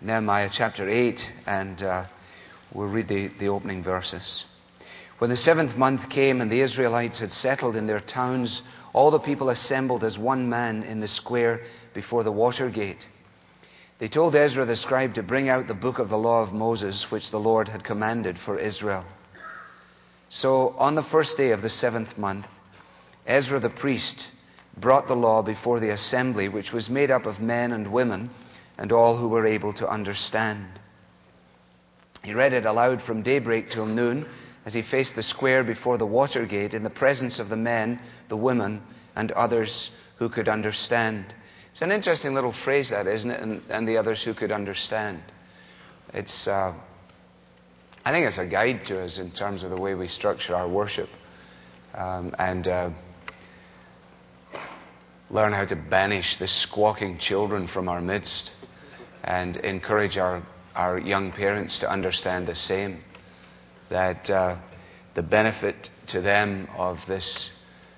Nehemiah chapter 8, and we'll read the opening verses. When the 7th month came and the Israelites had settled in their towns, all the people assembled as one man in the square before the water gate. They told Ezra the scribe to bring out the book of the law of Moses, which the Lord had commanded for Israel. So on the first day of the 7th month, Ezra the priest brought the law before the assembly, which was made up of men and women and all who were able to understand. He read it aloud from daybreak till noon as he faced the square before the water gate in the presence of the men, the women, and others who could understand. It's an interesting little phrase, that, isn't it? And the others who could understand. It's, I think it's a guide to us in terms of the way we structure our worship. And learn how to banish the squawking children from our midst and encourage our young parents to understand the same. That the benefit to them of this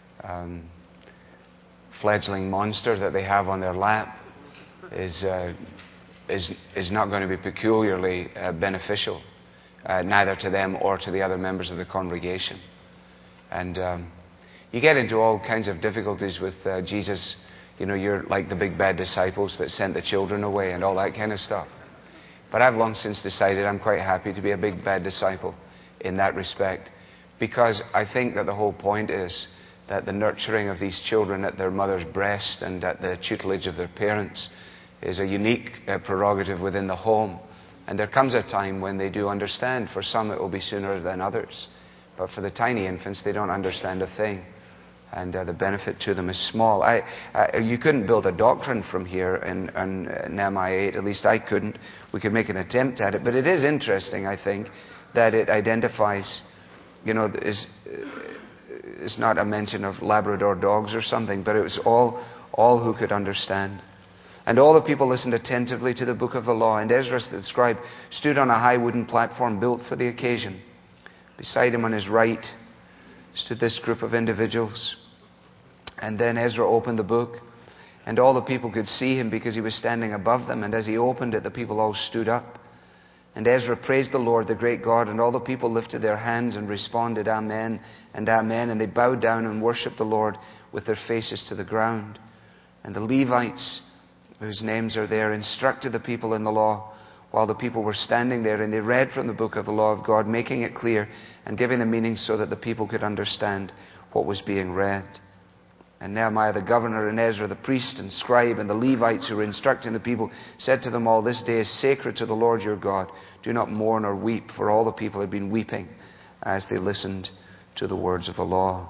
fledgling monster that they have on their lap is not going to be peculiarly beneficial, neither to them or to the other members of the congregation. And you get into all kinds of difficulties with Jesus. You know, you're like the big bad disciples that sent the children away and all that kind of stuff. But I've long since decided I'm quite happy to be a big bad disciple in that respect, because I think that the whole point is that the nurturing of these children at their mother's breast and at the tutelage of their parents is a unique prerogative within the home. And there comes a time when they do understand. For some it will be sooner than others. But for the tiny infants, they don't understand a thing. And the benefit to them is small. You couldn't build a doctrine from here in Nehemiah 8. At least I couldn't. We could make an attempt at it. But it is interesting, I think, that it identifies, you know, it's not a mention of Labrador dogs or something, but it was all who could understand. And all the people listened attentively to the book of the law. And Ezra the scribe stood on a high wooden platform built for the occasion. Beside him on his right stood this group of individuals. And then Ezra opened the book, and all the people could see him because he was standing above them. And as he opened it, the people all stood up. And Ezra praised the Lord, the great God, and all the people lifted their hands and responded, Amen and Amen. And they bowed down and worshipped the Lord with their faces to the ground. And the Levites, whose names are there, instructed the people in the law while the people were standing there. And they read from the book of the law of God, making it clear and giving the meaning so that the people could understand what was being read. And Nehemiah the governor and Ezra the priest and scribe and the Levites who were instructing the people said to them all, This day is sacred to the Lord your God. Do not mourn or weep, for all the people had been weeping as they listened to the words of the law.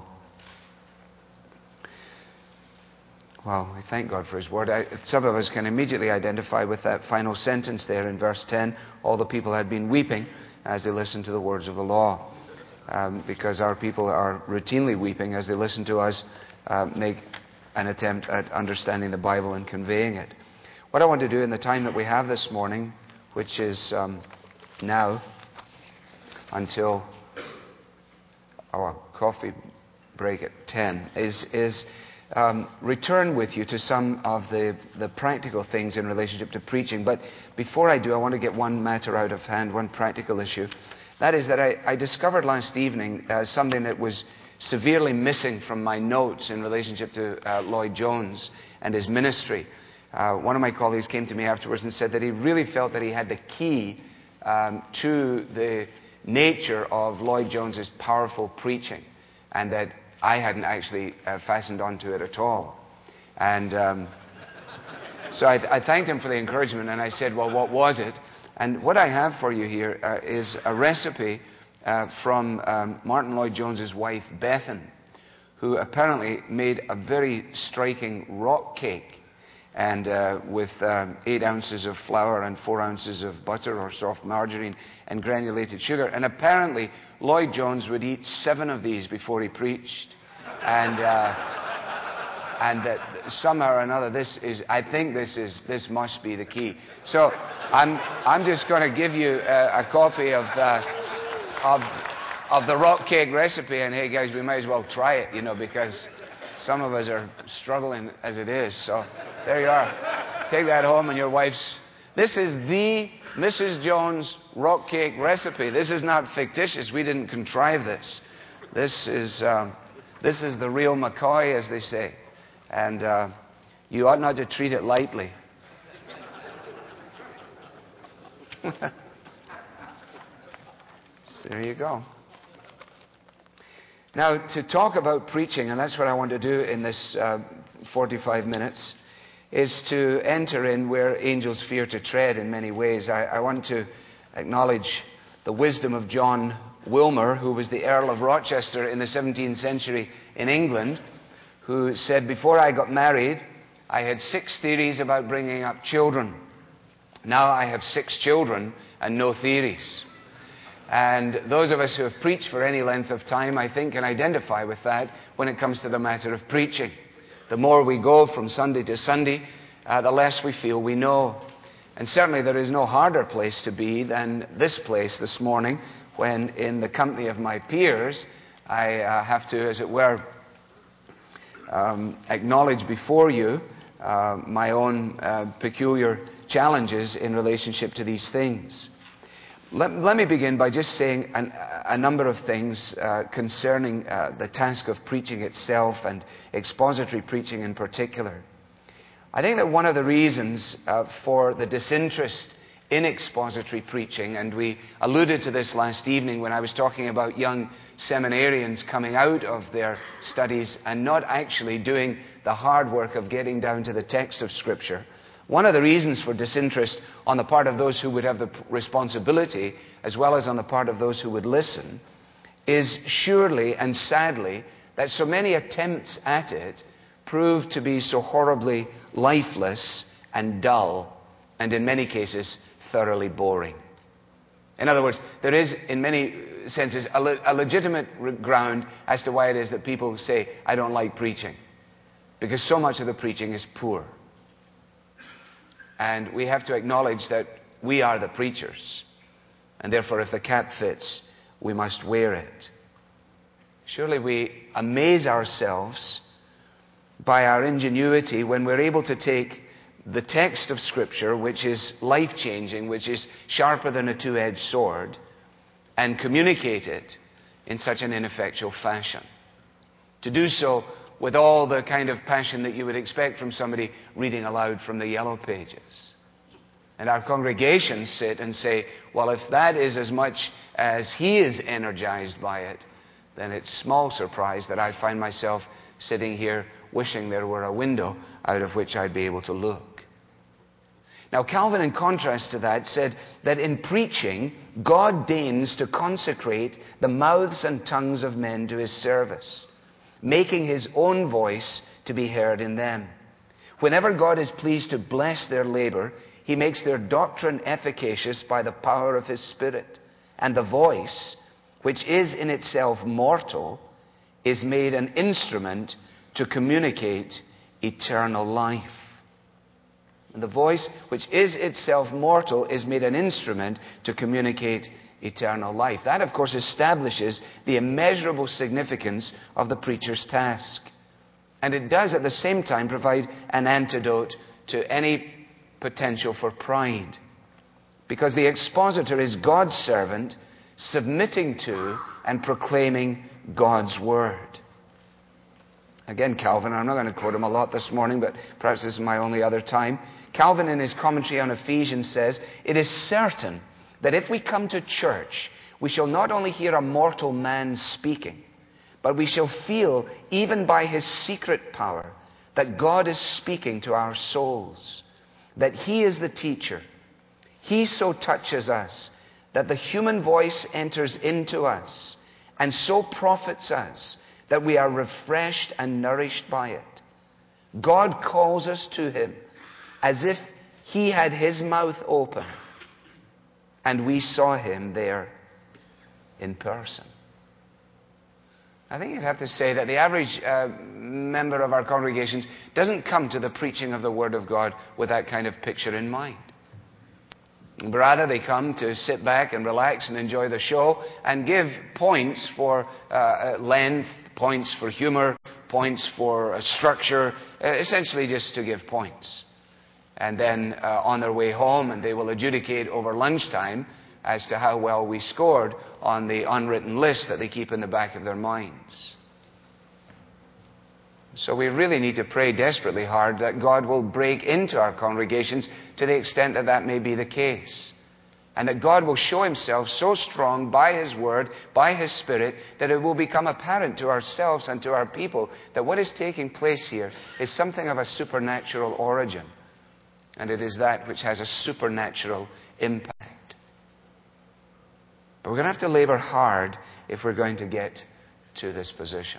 Well, I thank God for His Word. Some of us can immediately identify with that final sentence there in verse 10. All the people had been weeping as they listened to the words of the law. Because our people are routinely weeping as they listen to us make an attempt at understanding the Bible and conveying it. What I want to do in the time that we have this morning, which is now until our coffee break at 10, is return with you to some of the practical things in relationship to preaching. But before I do, I want to get one matter out of hand, one practical issue. That is that I discovered last evening something that was severely missing from my notes in relationship to Lloyd Jones and his ministry. One of my colleagues came to me afterwards and said that he really felt that he had the key to the nature of Lloyd Jones's powerful preaching, and that I hadn't actually fastened onto it at all. And so I thanked him for the encouragement, and I said, well, what was it? And what I have for you here is a recipe from Martin Lloyd-Jones's wife, Bethan, who apparently made a very striking rock cake, and with 8 ounces of flour and 4 ounces of butter or soft margarine and granulated sugar. And apparently Lloyd Jones would eat 7 of these before he preached. And that somehow or another I think this must be the key. So I'm just going to give you a copy of the rock cake recipe, and hey guys, we might as well try it, because some of us are struggling as it is. So there you are. Take that home, and your wife's This is the Mrs. Jones rock cake recipe. This is not fictitious. We didn't contrive this. This is the real McCoy, as they say. And you ought not to treat it lightly. So there you go. Now, to talk about preaching, and that's what I want to do in this 45 minutes, is to enter in where angels fear to tread in many ways. I want to acknowledge the wisdom of John Wilmer, who was the Earl of Rochester in the 17th century in England, who said, before I got married, I had 6 theories about bringing up children. Now I have 6 children and no theories. And those of us who have preached for any length of time, I think, can identify with that when it comes to the matter of preaching. The more we go from Sunday to Sunday, the less we feel we know. And certainly there is no harder place to be than this place this morning, when in the company of my peers, I have to, as it were, acknowledge before you my own peculiar challenges in relationship to these things. Let me begin by just saying a number of things concerning the task of preaching itself and expository preaching in particular. I think that one of the reasons for the disinterest in expository preaching, and we alluded to this last evening when I was talking about young seminarians coming out of their studies and not actually doing the hard work of getting down to the text of Scripture. One of the reasons for disinterest on the part of those who would have the responsibility, as well as on the part of those who would listen, is surely and sadly that so many attempts at it prove to be so horribly lifeless and dull, and in many cases thoroughly boring. In other words, there is in many senses a legitimate ground as to why it is that people say, I don't like preaching, because so much of the preaching is poor. And we have to acknowledge that we are the preachers. And therefore, if the cap fits, we must wear it. Surely we amaze ourselves by our ingenuity when we're able to take the text of Scripture, which is life-changing, which is sharper than a two-edged sword, and communicate it in such an ineffectual fashion. To do so with all the kind of passion that you would expect from somebody reading aloud from the yellow pages. And our congregations sit and say, well, if that is as much as he is energized by it, then it's small surprise that I find myself sitting here wishing there were a window out of which I'd be able to look. Now, Calvin, in contrast to that, said that in preaching, God deigns to consecrate the mouths and tongues of men to his service, making his own voice to be heard in them. Whenever God is pleased to bless their labor, he makes their doctrine efficacious by the power of his Spirit. And the voice, which is in itself mortal, is made an instrument to communicate eternal life. And the voice, which is itself mortal, is made an instrument to communicate eternal life. That, of course, establishes the immeasurable significance of the preacher's task. And it does, at the same time, provide an antidote to any potential for pride. Because the expositor is God's servant, submitting to and proclaiming God's word. Again, Calvin, I'm not going to quote him a lot this morning, but perhaps this is my only other time. Calvin, in his commentary on Ephesians, says, "It is certain that if we come to church, we shall not only hear a mortal man speaking, but we shall feel, even by his secret power, that God is speaking to our souls, that he is the teacher. He so touches us that the human voice enters into us and so profits us that we are refreshed and nourished by it. God calls us to him as if he had his mouth open and we saw him there in person." I think you'd have to say that the average member of our congregations doesn't come to the preaching of the Word of God with that kind of picture in mind. Rather, they come to sit back and relax and enjoy the show and give points for length, points for humor, points for structure, essentially just to give points. And then on their way home, and they will adjudicate over lunchtime as to how well we scored on the unwritten list that they keep in the back of their minds. So we really need to pray desperately hard that God will break into our congregations to the extent that that may be the case. And that God will show Himself so strong by His Word, by His Spirit, that it will become apparent to ourselves and to our people that what is taking place here is something of a supernatural origin. And it is that which has a supernatural impact. But we're going to have to labor hard if we're going to get to this position.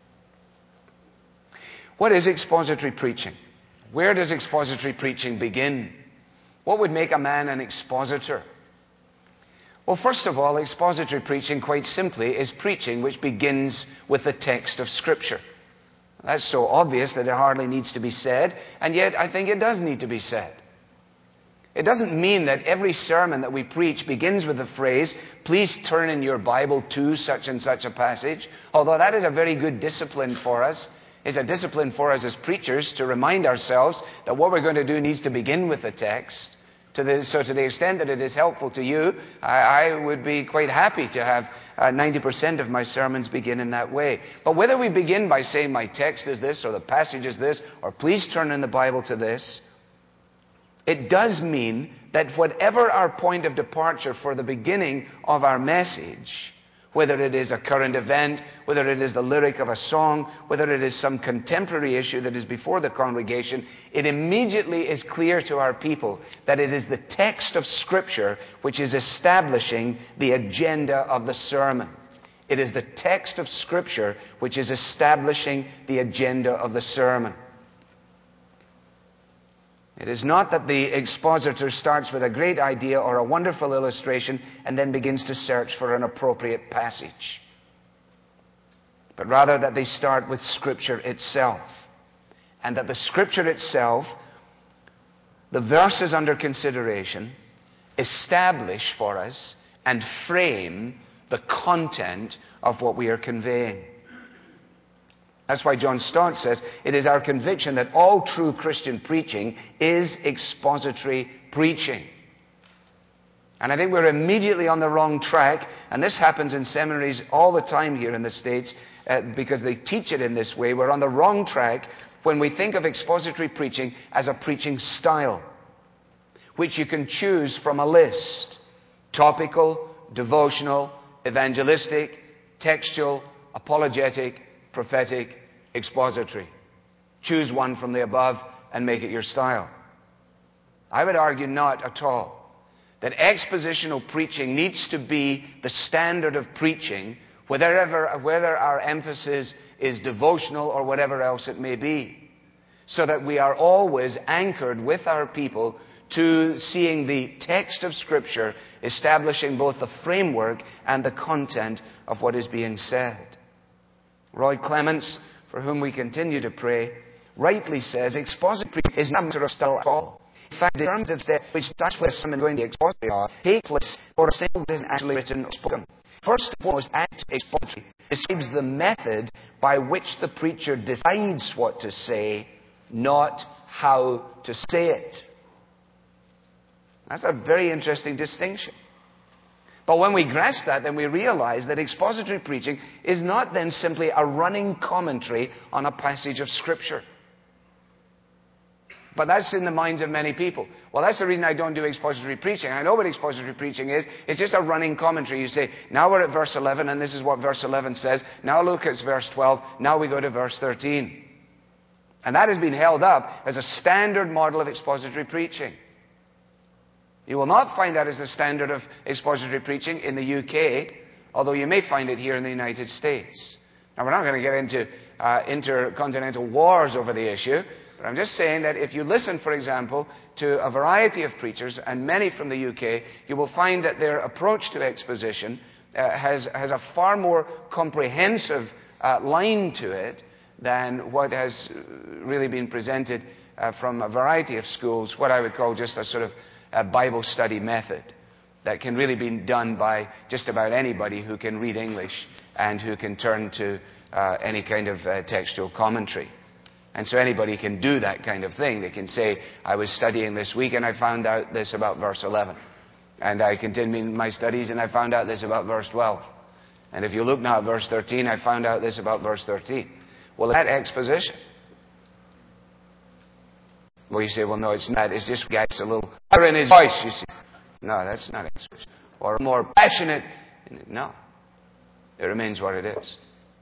What is expository preaching? Where does expository preaching begin? What would make a man an expositor? Well, first of all, expository preaching, quite simply, is preaching which begins with the text of Scripture. That's so obvious that it hardly needs to be said, and yet I think it does need to be said. It doesn't mean that every sermon that we preach begins with the phrase, "Please turn in your Bible to such and such a passage," although that is a very good discipline for us. It's a discipline for us as preachers to remind ourselves that what we're going to do needs to begin with the text. So to the extent that it is helpful to you, I would be quite happy to have 90% of my sermons begin in that way. But whether we begin by saying my text is this, or the passage is this, or please turn in the Bible to this, it does mean that whatever our point of departure for the beginning of our message, whether it is a current event, whether it is the lyric of a song, whether it is some contemporary issue that is before the congregation, it immediately is clear to our people that it is the text of Scripture which is establishing the agenda of the sermon. It is the text of Scripture which is establishing the agenda of the sermon. It is not that the expositor starts with a great idea or a wonderful illustration and then begins to search for an appropriate passage. But rather that they start with Scripture itself. And that the Scripture itself, the verses under consideration, establish for us and frame the content of what we are conveying. That's why John Stott says, it is our conviction that all true Christian preaching is expository preaching. And I think we're immediately on the wrong track, and this happens in seminaries all the time here in the States, because they teach it in this way. We're on the wrong track when we think of expository preaching as a preaching style, which you can choose from a list. Topical, devotional, evangelistic, textual, apologetic, prophetic, expository. Choose one from the above and make it your style. I would argue not at all. That expositional preaching needs to be the standard of preaching, whether our emphasis is devotional or whatever else it may be. So that we are always anchored with our people to seeing the text of Scripture establishing both the framework and the content of what is being said. Roy Clements, for whom we continue to pray, rightly says, expository is not a matter of style at all. In fact, the affirmative step which starts with someone going to expository take place for a single that isn't actually written or spoken. First and foremost, act expository describes the method by which the preacher decides what to say, not how to say it. That's a very interesting distinction. But when we grasp that, then we realize that expository preaching is not then simply a running commentary on a passage of Scripture. But that's in the minds of many people. Well, that's the reason I don't do expository preaching. I know what expository preaching is. It's just a running commentary. You say, now we're at verse 11, and this is what verse 11 says. Now look at verse 12. Now we go to verse 13. And that has been held up as a standard model of expository preaching. You will not find that as the standard of expository preaching in the UK, although you may find it here in the United States. Now, we're not going to get into intercontinental wars over the issue, but I'm just saying that if you listen, for example, to a variety of preachers, and many from the UK, you will find that their approach to exposition has a far more comprehensive line to it than what has really been presented from a variety of schools, what I would call just a sort of a Bible study method that can really be done by just about anybody who can read English and who can turn to any kind of textual commentary. And so anybody can do that kind of thing. They can say, I was studying this week and I found out this about verse 11. And I continued my studies and I found out this about verse 12. And if you look now at verse 13, I found out this about verse 13. Well, that exposition. Well, you say, well, no, it's not. It's just gets a little louder in his voice, you see. No, that's not exposition. Or more passionate. No. It remains what it is.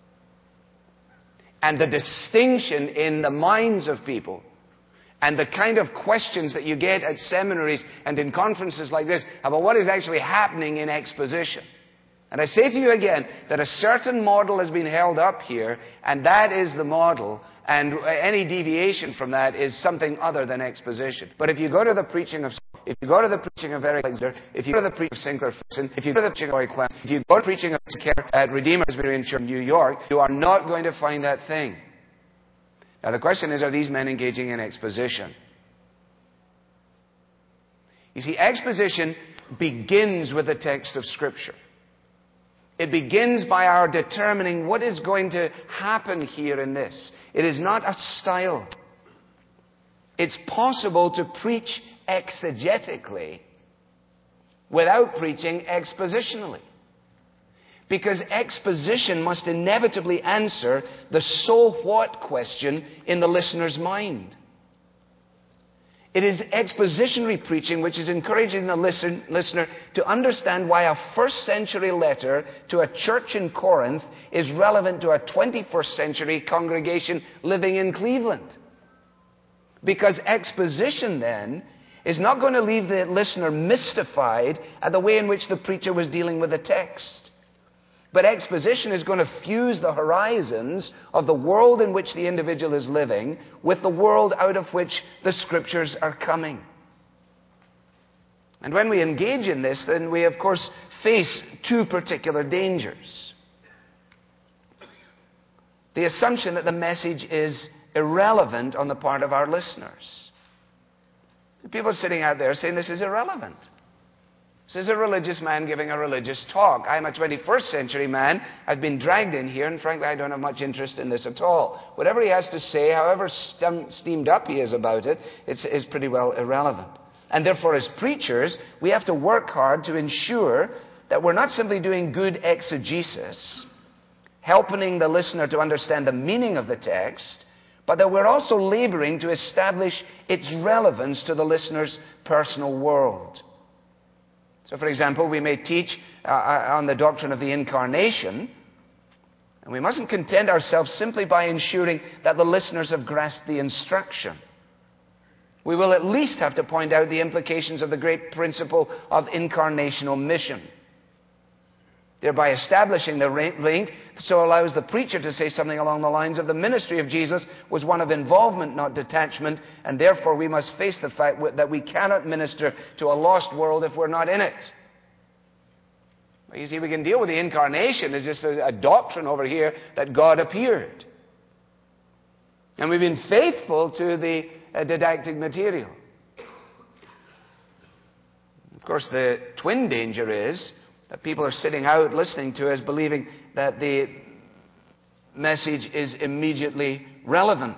And the distinction in the minds of people and the kind of questions that you get at seminaries and in conferences like this about what is actually happening in exposition. And I say to you again that a certain model has been held up here, and that is the model, and any deviation from that is something other than exposition. But if you go to the preaching of Eric Liggins, if you go to the preaching of Sinclair Ferguson, if you go to the preaching of Roy Clem, if you go to the preaching of at Redeemer's Presbyterian Church in New York, you are not going to find that thing. Now the question is, are these men engaging in exposition? You see, exposition begins with the text of Scripture. It begins by our determining what is going to happen here in this. It is not a style. It's possible to preach exegetically without preaching expositionally. Because exposition must inevitably answer the so what question in the listener's mind. It is expositionary preaching which is encouraging the listener to understand why a first-century letter to a church in Corinth is relevant to a 21st century congregation living in Cleveland. Because exposition, then, is not going to leave the listener mystified at the way in which the preacher was dealing with the text. But exposition is going to fuse the horizons of the world in which the individual is living with the world out of which the Scriptures are coming. And when we engage in this, then we, of course, face two particular dangers. The assumption that the message is irrelevant on the part of our listeners. People are sitting out there saying this is irrelevant. This is a religious man giving a religious talk. I'm a 21st century man. I've been dragged in here, and frankly, I don't have much interest in this at all. Whatever he has to say, however steamed up he is about it, it's pretty well irrelevant. And therefore, as preachers, we have to work hard to ensure that we're not simply doing good exegesis, helping the listener to understand the meaning of the text, but that we're also laboring to establish its relevance to the listener's personal world. So, for example, we may teach on the doctrine of the incarnation, and we mustn't content ourselves simply by ensuring that the listeners have grasped the instruction. We will at least have to point out the implications of the great principle of incarnational mission, thereby establishing the link so allows the preacher to say something along the lines of the ministry of Jesus was one of involvement, not detachment, and therefore we must face the fact that we cannot minister to a lost world if we're not in it. Well, you see, we can deal with the incarnation as just a doctrine over here that God appeared. And we've been faithful to the didactic material. Of course, the twin danger is that people are sitting out listening to us believing that the message is immediately relevant.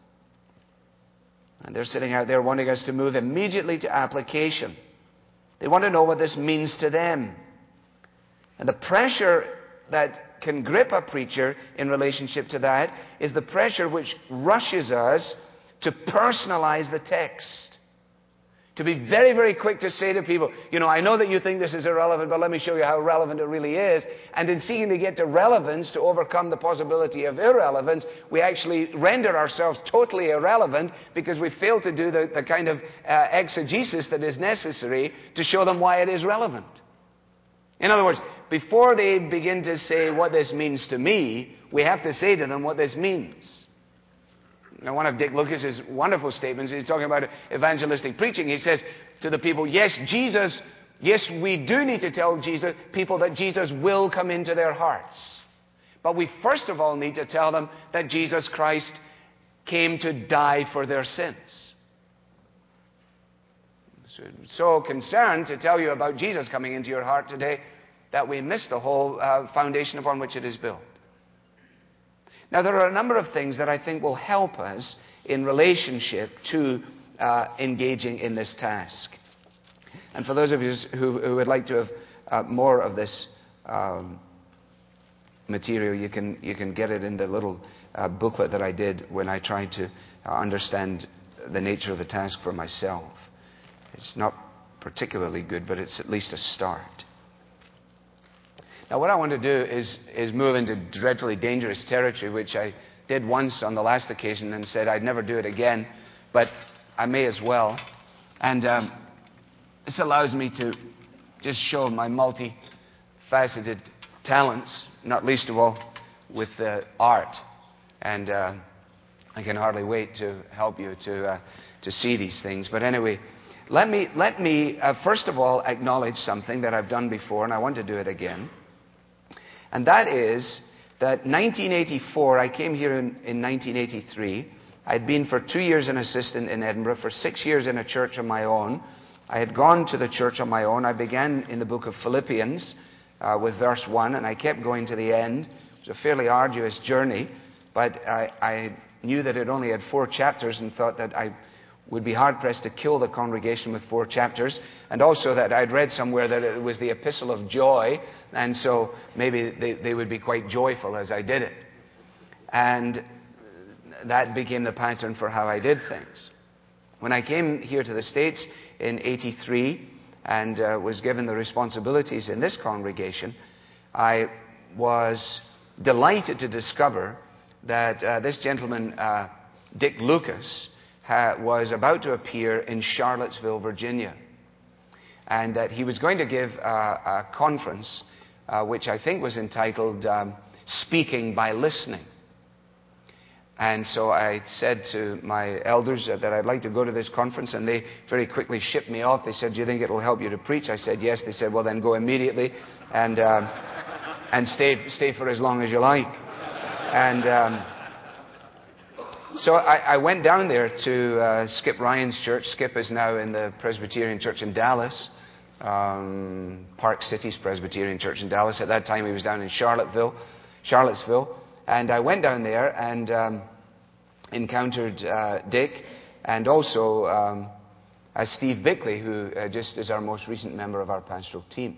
And they're sitting out there wanting us to move immediately to application. They want to know what this means to them. And the pressure that can grip a preacher in relationship to that is the pressure which rushes us to personalize the text. To be very, very quick to say to people, I know that you think this is irrelevant, but let me show you how relevant it really is. And in seeking to get to relevance, to overcome the possibility of irrelevance, we actually render ourselves totally irrelevant because we fail to do the kind of exegesis that is necessary to show them why it is relevant. In other words, before they begin to say what this means to me, we have to say to them what this means. Now, one of Dick Lucas's wonderful statements, he's talking about evangelistic preaching. He says to the people, yes, we do need to tell people that Jesus will come into their hearts. But we first of all need to tell them that Jesus Christ came to die for their sins. So concerned to tell you about Jesus coming into your heart today that we miss the whole foundation upon which it is built. Now, there are a number of things that I think will help us in relationship to engaging in this task. And for those of you who would like to have more of this material, you can get it in the little booklet that I did when I tried to understand the nature of the task for myself. It's not particularly good, but it's at least a start. Now, what I want to do is move into dreadfully dangerous territory, which I did once on the last occasion and said I'd never do it again, but I may as well. And this allows me to just show my multifaceted talents, not least of all with art. And I can hardly wait to help you to see these things. But anyway, let me first of all acknowledge something that I've done before, and I want to do it again. And that is that 1984, I came here in 1983. I'd been for 2 years an assistant in Edinburgh, for 6 years in a church of my own. I had gone to the church on my own. I began in the book of Philippians with verse 1, and I kept going to the end. It was a fairly arduous journey, but I knew that it only had 4 chapters and thought that I would be hard-pressed to kill the congregation with 4 chapters, and also that I'd read somewhere that it was the epistle of joy, and so maybe they would be quite joyful as I did it. And that became the pattern for how I did things. When I came here to the States in 83 and was given the responsibilities in this congregation, I was delighted to discover that this gentleman, Dick Lucas, was about to appear in Charlottesville, Virginia. And that he was going to give a conference which I think was entitled Speaking by Listening. And so I said to my elders that I'd like to go to this conference, and they very quickly shipped me off. They said, "Do you think it'll help you to preach?" I said, "Yes." They said, "Well, then go immediately and stay for as long as you like." And so I went down there to Skip Ryan's church. Skip is now in the Presbyterian Church in Dallas, Park City's Presbyterian Church in Dallas. At that time, he was down in Charlottesville. And I went down there and encountered Dick and also Steve Bickley, who just is our most recent member of our pastoral team.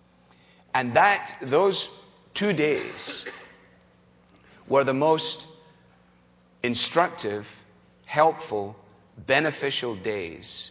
And those 2 days were the most instructive, helpful, beneficial days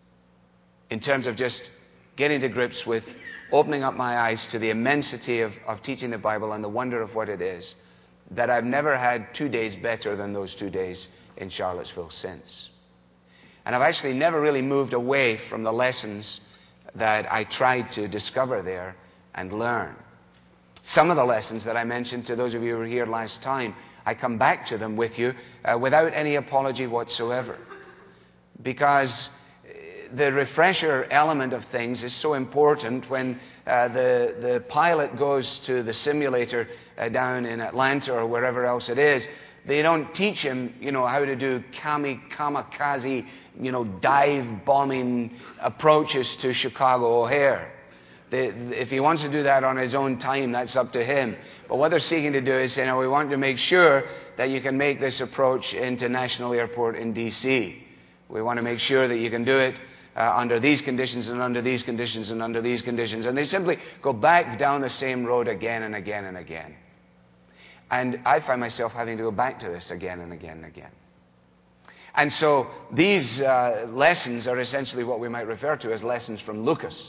in terms of just getting to grips with opening up my eyes to the immensity of teaching the Bible and the wonder of what it is, that I've never had 2 days better than those 2 days in Charlottesville since. And I've actually never really moved away from the lessons that I tried to discover there and learn. Some of the lessons that I mentioned to those of you who were here last time, I come back to them with you without any apology whatsoever. Because the refresher element of things is so important when the pilot goes to the simulator down in Atlanta or wherever else it is. They don't teach him, how to do kamikaze, dive bombing approaches to Chicago O'Hare. If he wants to do that on his own time, that's up to him. But what they're seeking to do is say, we want to make sure that you can make this approach into National Airport in D.C. We want to make sure that you can do it under these conditions and under these conditions and under these conditions. And they simply go back down the same road again and again and again. And I find myself having to go back to this again and again and again. And so these lessons are essentially what we might refer to as lessons from Lucas.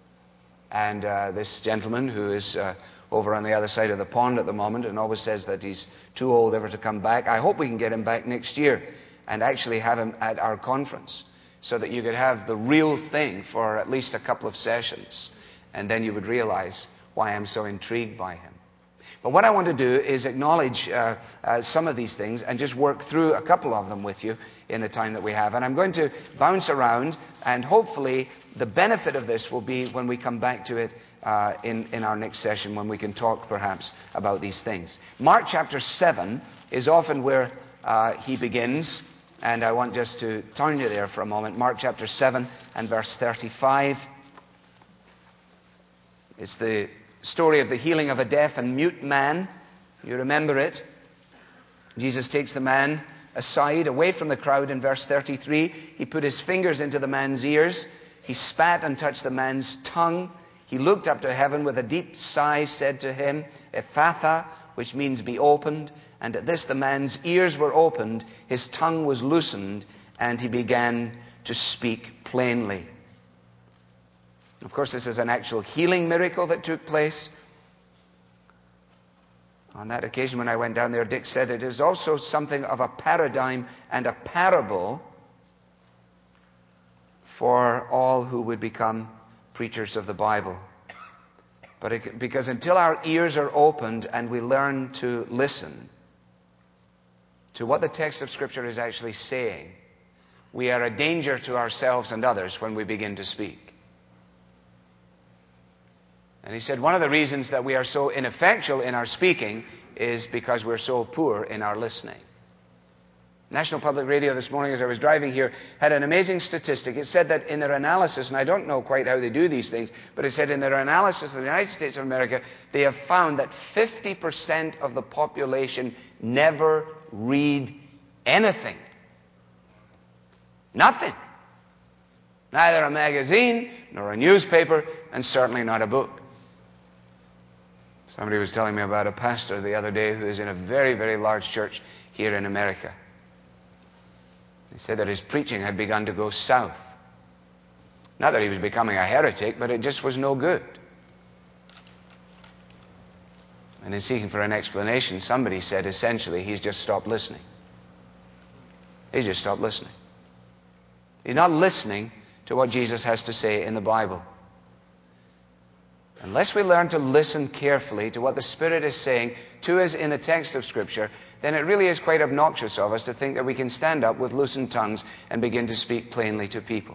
And this gentleman who is over on the other side of the pond at the moment and always says that he's too old ever to come back. I hope we can get him back next year and actually have him at our conference so that you could have the real thing for at least a couple of sessions. And then you would realize why I'm so intrigued by him. But what I want to do is acknowledge some of these things and just work through a couple of them with you in the time that we have. And I'm going to bounce around, and hopefully the benefit of this will be when we come back to it in our next session, when we can talk perhaps about these things. Mark chapter 7 is often where he begins, and I want just to turn you there for a moment. Mark chapter 7 and verse 35. It's the story of the healing of a deaf and mute man. You remember it. Jesus takes the man aside, away from the crowd in verse 33. He put his fingers into the man's ears. He spat and touched the man's tongue. He looked up to heaven with a deep sigh, said to him, Ephphatha, which means be opened. And at this the man's ears were opened, his tongue was loosened, and he began to speak plainly. Of course, this is an actual healing miracle that took place. On that occasion when I went down there, Dick said it is also something of a paradigm and a parable for all who would become preachers of the Bible. Because until our ears are opened and we learn to listen to what the text of Scripture is actually saying, we are a danger to ourselves and others when we begin to speak. And he said one of the reasons that we are so ineffectual in our speaking is because we're so poor in our listening. National Public Radio this morning, as I was driving here, had an amazing statistic. It said that in their analysis, and I don't know quite how they do these things, but it said in their analysis of the United States of America, they have found that 50% of the population never read anything. Nothing. Neither a magazine, nor a newspaper, and certainly not a book. Somebody was telling me about a pastor the other day who is in a very, very large church here in America. He said that his preaching had begun to go south. Not that he was becoming a heretic, but it just was no good. And in seeking for an explanation, somebody said essentially he's just stopped listening. He's just stopped listening. He's not listening to what Jesus has to say in the Bible. Unless we learn to listen carefully to what the Spirit is saying to us in the text of Scripture, then it really is quite obnoxious of us to think that we can stand up with loosened tongues and begin to speak plainly to people.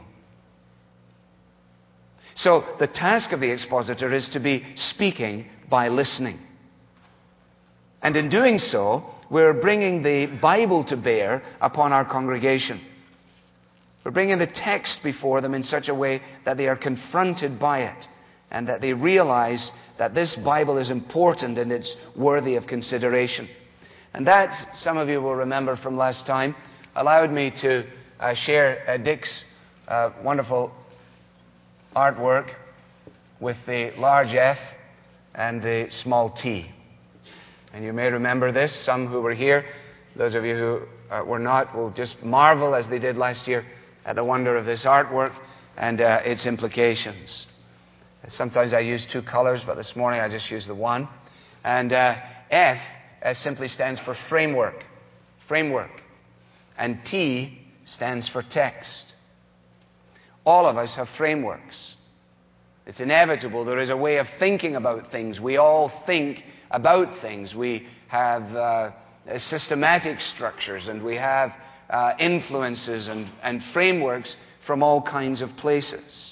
So the task of the expositor is to be speaking by listening. And in doing so, we're bringing the Bible to bear upon our congregation. We're bringing the text before them in such a way that they are confronted by it, and that they realize that this Bible is important and it's worthy of consideration. And that, some of you will remember from last time, allowed me to share Dick's wonderful artwork with the large F and the small t. And you may remember this. Some who were here, those of you who were not, will just marvel as they did last year at the wonder of this artwork and its implications. Sometimes I use two colors, but this morning I just used the one. And F simply stands for framework. Framework. And T stands for text. All of us have frameworks. It's inevitable. There is a way of thinking about things. We all think about things. We have systematic structures, and we have influences and frameworks from all kinds of places.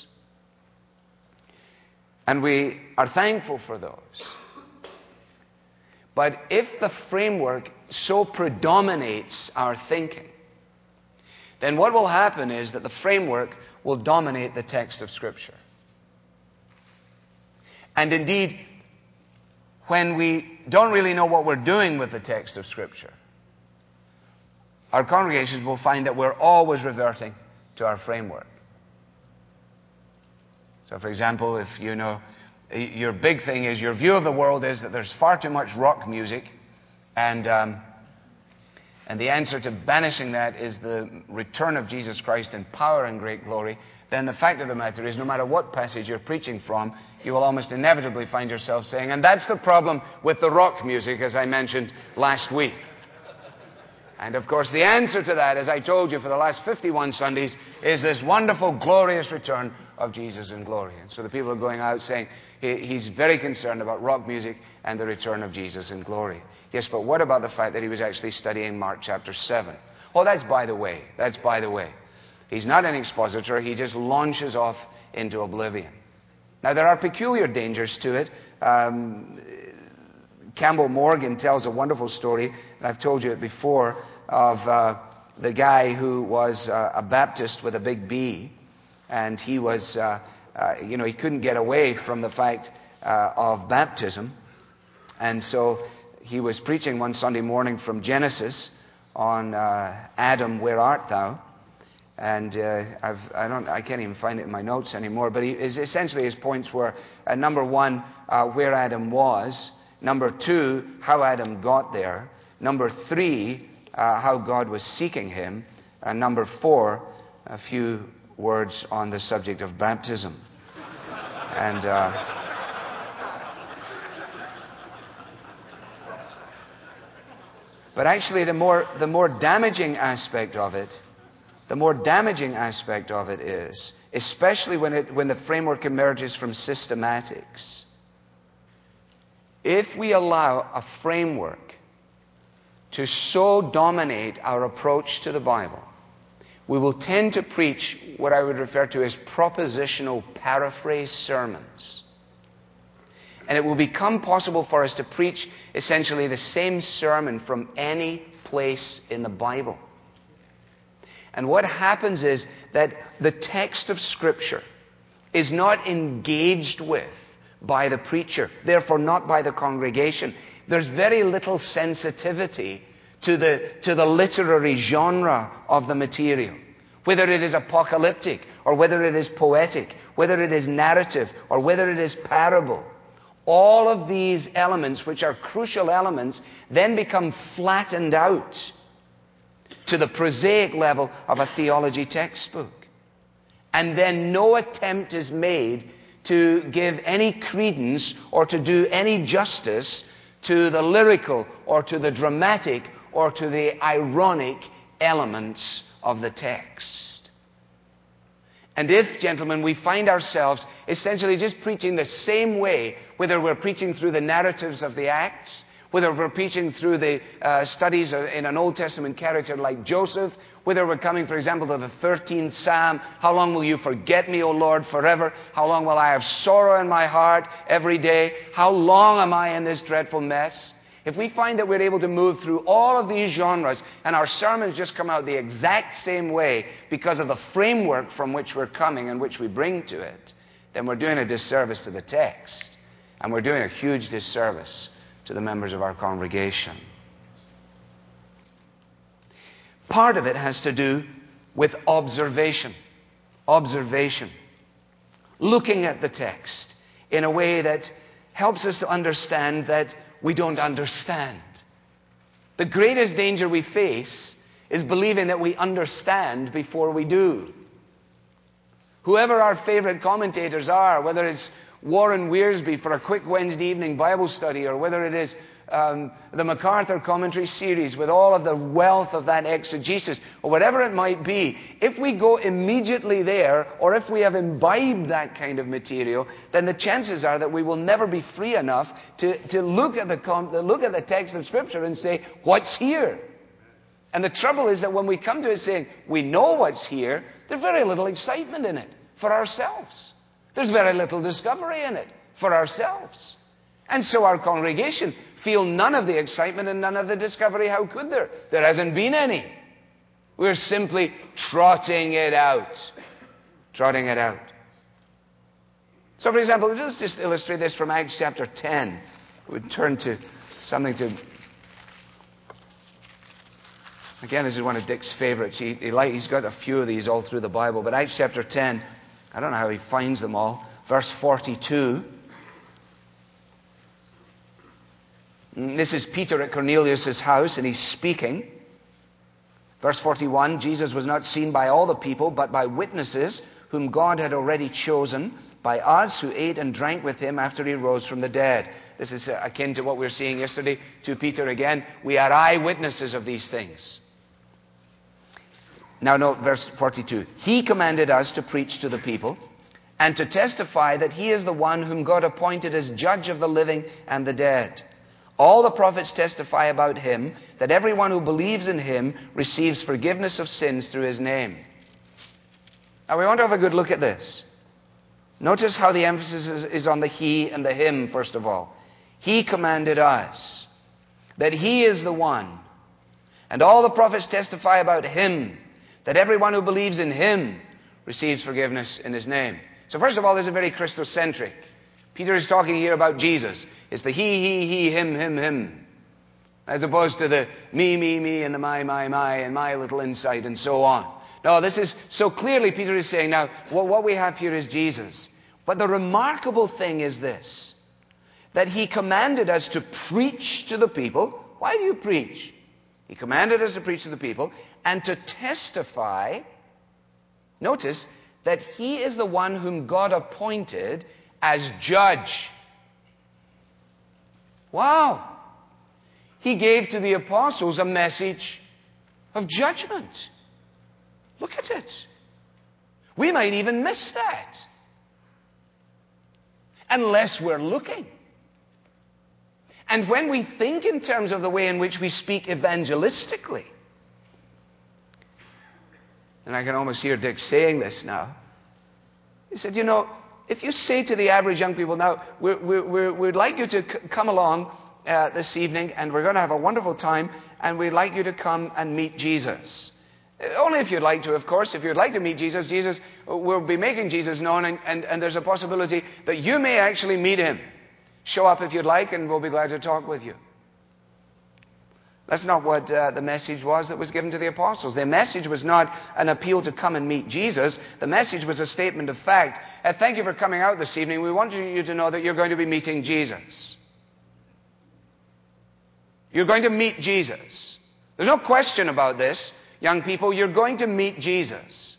And we are thankful for those. But if the framework so predominates our thinking, then what will happen is that the framework will dominate the text of Scripture. And indeed, when we don't really know what we're doing with the text of Scripture, our congregations will find that we're always reverting to our framework. So, for example, if you know your big thing is, your view of the world is that there's far too much rock music, and the answer to banishing that is the return of Jesus Christ in power and great glory, then the fact of the matter is, no matter what passage you're preaching from, you will almost inevitably find yourself saying, and that's the problem with the rock music, as I mentioned last week. And of course, the answer to that, as I told you for the last 51 Sundays, is this wonderful, glorious return of Jesus in glory. And so the people are going out saying, he's very concerned about rock music and the return of Jesus in glory. Yes, but what about the fact that he was actually studying Mark chapter 7? Oh, that's by the way. That's by the way. He's not an expositor. He just launches off into oblivion. Now, there are peculiar dangers to it. Campbell Morgan tells a wonderful story, and I've told you it before, of the guy who was a Baptist with a big B, and he was, he couldn't get away from the fact of baptism, and so he was preaching one Sunday morning from Genesis on Adam, where art thou? And I can't even find it in my notes anymore. But essentially his points were, number one, where Adam was. Number two, how Adam got there. Number three, how God was seeking him. And number four, a few words on the subject of baptism. And but actually, the more damaging aspect of it is, especially when the framework emerges from systematics, if we allow a framework to so dominate our approach to the Bible, we will tend to preach what I would refer to as propositional paraphrase sermons. And it will become possible for us to preach essentially the same sermon from any place in the Bible. And what happens is that the text of Scripture is not engaged with by the preacher, therefore not by the congregation. There's very little sensitivity to the literary genre of the material. Whether it is apocalyptic, or whether it is poetic, whether it is narrative, or whether it is parable. All of these elements, which are crucial elements, then become flattened out to the prosaic level of a theology textbook. And then no attempt is made to give any credence or to do any justice to the lyrical or to the dramatic or to the ironic elements of the text. And if, gentlemen, we find ourselves essentially just preaching the same way, whether we're preaching through the narratives of the Acts, whether we're preaching through the studies in an Old Testament character like Joseph, whether we're coming, for example, to the 13th Psalm, how long will you forget me, O Lord, forever? How long will I have sorrow in my heart every day? How long am I in this dreadful mess? If we find that we're able to move through all of these genres and our sermons just come out the exact same way because of the framework from which we're coming and which we bring to it, then we're doing a disservice to the text. And we're doing a huge disservice to the members of our congregation. Part of it has to do with observation. Observation. Looking at the text in a way that helps us to understand that we don't understand. The greatest danger we face is believing that we understand before we do. Whoever our favorite commentators are, whether it's Warren Wiersbe for a quick Wednesday evening Bible study, or whether it is the MacArthur commentary series with all of the wealth of that exegesis, or whatever it might be, if we go immediately there, or if we have imbibed that kind of material, then the chances are that we will never be free enough to look at the text of Scripture and say, what's here? And the trouble is that when we come to it saying, we know what's here, there's very little excitement in it for ourselves. There's very little discovery in it for ourselves. And so our congregation feel none of the excitement and none of the discovery. How could there? There hasn't been any. We're simply trotting it out. Trotting it out. So, for example, let's just illustrate this from Acts chapter 10. We turn to something to... Again, this is one of Dick's favorites. He's got a few of these all through the Bible. But Acts chapter 10, I don't know how he finds them all. Verse 42. This is Peter at Cornelius' house, and he's speaking. Verse 41, Jesus was not seen by all the people, but by witnesses whom God had already chosen, by us who ate and drank with him after he rose from the dead. This is akin to what we were seeing yesterday to Peter again. We are eyewitnesses of these things. Now note verse 42. He commanded us to preach to the people and to testify that he is the one whom God appointed as judge of the living and the dead. All the prophets testify about him, that everyone who believes in him receives forgiveness of sins through his name. Now we want to have a good look at this. Notice how the emphasis is on the he and the him, first of all. He commanded us, that he is the one. And all the prophets testify about him, that everyone who believes in him receives forgiveness in his name. So first of all, this is very Christocentric. Peter is talking here about Jesus. It's the he, him. as opposed to the me, and the my, and my little insight, and so on. No, this is so clearly Peter is saying, now, what we have here is Jesus. But the remarkable thing is this, that he commanded us to preach to the people. Why do you preach? He commanded us to preach to the people and to testify. Notice that he is the one whom God appointed as judge. Wow! He gave to the apostles a message of judgment. Look at it. We might even miss that, unless we're looking. And when we think in terms of the way in which we speak evangelistically, and I can almost hear Dick saying this now. He said, if you say to the average young people, now, we'd like you to come along this evening, and we're going to have a wonderful time, and we'd like you to come and meet Jesus. Only if you'd like to, of course. If you'd like to meet Jesus, we'll be making Jesus known, and there's a possibility that you may actually meet him. Show up if you'd like, and we'll be glad to talk with you. That's not what the message was that was given to the apostles. Their message was not an appeal to come and meet Jesus. The message was a statement of fact. Thank you for coming out this evening. We want you to know that you're going to be meeting Jesus. You're going to meet Jesus. There's no question about this, young people. You're going to meet Jesus.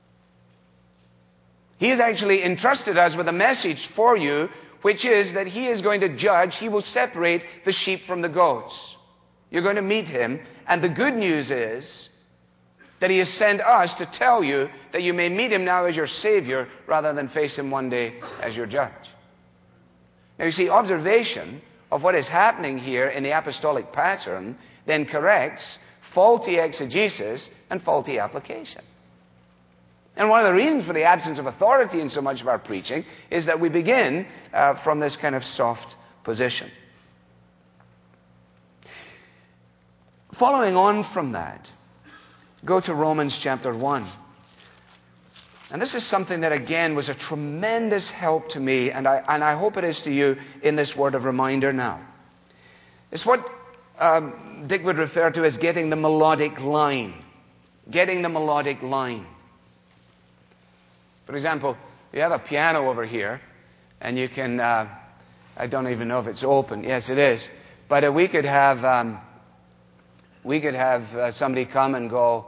He has actually entrusted us with a message for you, which is that he is going to judge. He will separate the sheep from the goats. You're going to meet him. And the good news is that he has sent us to tell you that you may meet him now as your Savior rather than face him one day as your judge. Now you see, observation of what is happening here in the apostolic pattern then corrects faulty exegesis and faulty application. And one of the reasons for the absence of authority in so much of our preaching is that we begin from this kind of soft position. Following on from that, go to Romans chapter 1. And this is something that, again, was a tremendous help to me, and I hope it is to you in this word of reminder now. It's what Dick would refer to as getting the melodic line. Getting the melodic line. For example, you have a piano over here, and you can, I don't even know if it's open. Yes, it is. But we could have somebody come and go.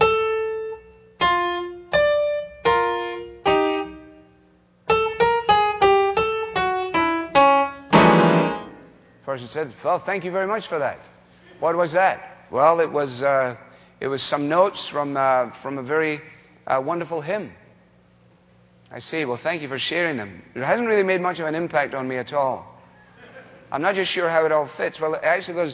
Person said, "Well, thank you very much for that." What was that? Well, it was some notes from a very wonderful hymn. I see. Well, thank you for sharing them. It hasn't really made much of an impact on me at all. I'm not just sure how it all fits. Well, it actually goes.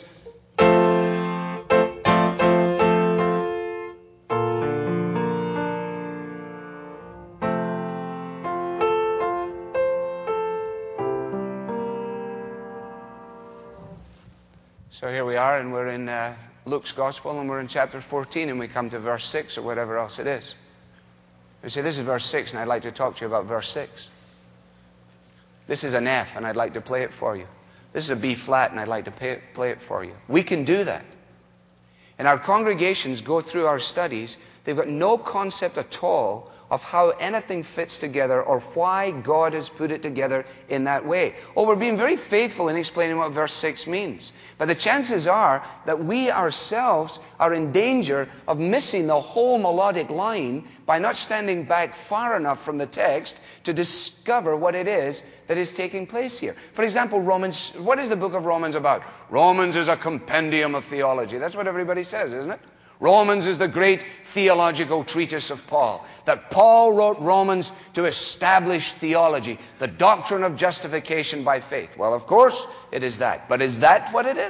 So here we are, and we're in Luke's Gospel, and we're in chapter 14, and we come to verse 6 or whatever else it is. We say, this is verse 6, and I'd like to talk to you about verse 6. This is an F, and I'd like to play it for you. This is a B flat, and I'd like to play it for you. We can do that. And our congregations go through our studies. They've got no concept at all of how anything fits together or why God has put it together in that way. Oh, we're being very faithful in explaining what verse 6 means. But the chances are that we ourselves are in danger of missing the whole melodic line by not standing back far enough from the text to discover what it is that is taking place here. For example, Romans. What is the book of Romans about? Romans is a compendium of theology. That's what everybody says, isn't it? Romans is the great theological treatise of Paul. That Paul wrote Romans to establish theology, the doctrine of justification by faith. Well, of course, it is that. But is that what it is?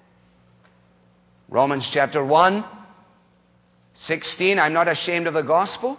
Romans chapter 1, 16, I'm not ashamed of the gospel.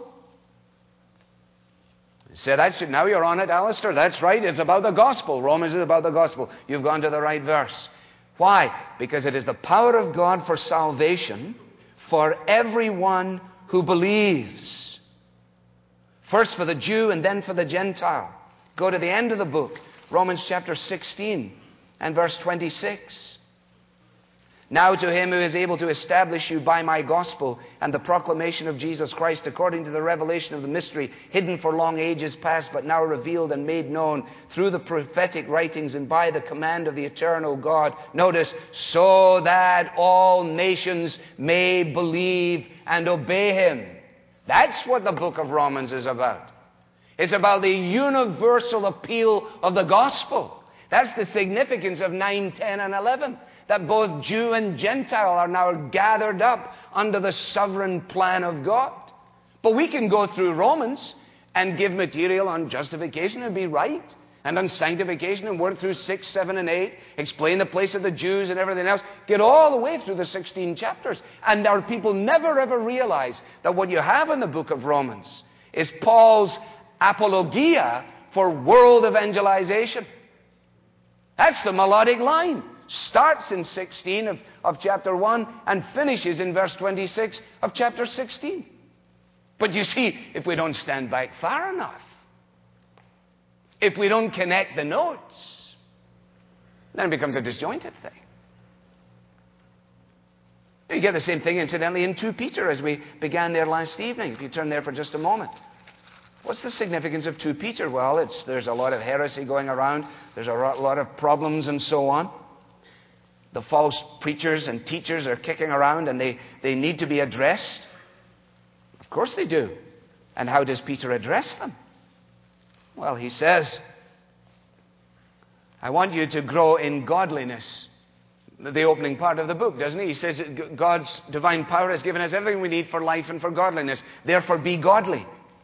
He said, now you're on it, Alistair. That's right, it's about the gospel. Romans is about the gospel. You've gone to the right verse. Why? Because it is the power of God for salvation for everyone who believes. First for the Jew and then for the Gentile. Go to the end of the book, Romans chapter 16 and verse 26. Now to him who is able to establish you by my gospel and the proclamation of Jesus Christ according to the revelation of the mystery hidden for long ages past, but now revealed and made known through the prophetic writings and by the command of the eternal God. Notice, so that all nations may believe and obey him. That's what the book of Romans is about. It's about the universal appeal of the gospel. That's the significance of 9, 10, and 11. That both Jew and Gentile are now gathered up under the sovereign plan of God. But we can go through Romans and give material on justification and be right, and on sanctification and work through 6, 7, and 8, explain the place of the Jews and everything else, get all the way through the 16 chapters. And our people never ever realize that what you have in the book of Romans is Paul's apologia for world evangelization. That's the melodic line. Starts in 16 of chapter 1 and finishes in verse 26 of chapter 16. But you see, if we don't stand back far enough, if we don't connect the notes, then it becomes a disjointed thing. You get the same thing, incidentally, in 2 Peter as we began there last evening. If you turn there for just a moment. What's the significance of 2 Peter? Well, there's a lot of heresy going around. There's a lot of problems and so on. The false preachers and teachers are kicking around and they need to be addressed. Of course they do. And how does Peter address them? Well, he says, I want you to grow in godliness. The opening part of the book, doesn't he? He says God's divine power has given us everything we need for life and for godliness. Therefore, be godly.